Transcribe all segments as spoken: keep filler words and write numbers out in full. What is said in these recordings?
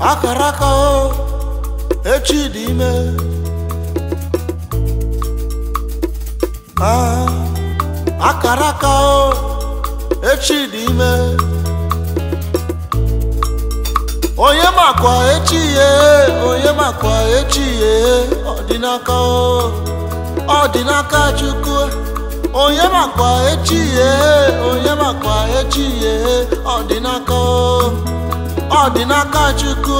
akaraka o echi dị ime ah akaraka o echi dị ime onye makwa echi ye onye makwa echi ye ọdịnaka o ọdịnaka Chukwu onye makwa echi ye onye makwa echi ye ọdịnaka o ọdịnaka Chukwu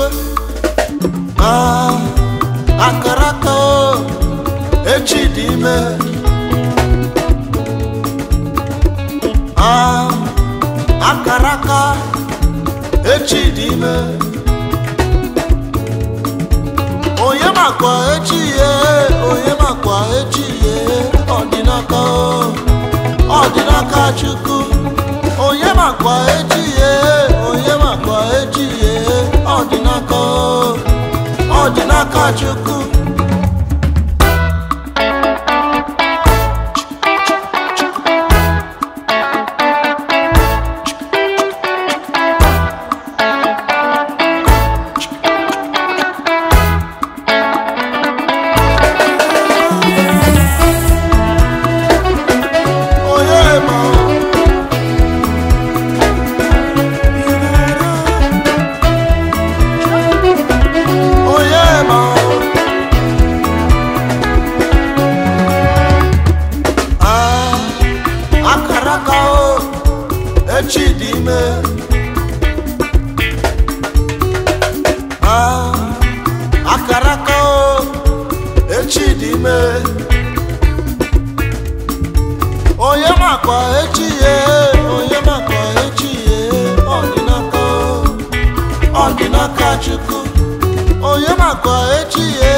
ah akaraka o echi dị ime ah akaraka echi dị ime onye makwa echi ye onye makwa echi ye ọdịnaka o ọdịnaka Chukwu onye makwa echi ye onye makwa echi ye ọdịnaka o ọdịnaka Chukwu echi dị ime ah akaraka o echi dị ime onye makwa echi ye onye makwa echi ye ọdịnaka o ọdịnaka Chukwu onye makwa echi ye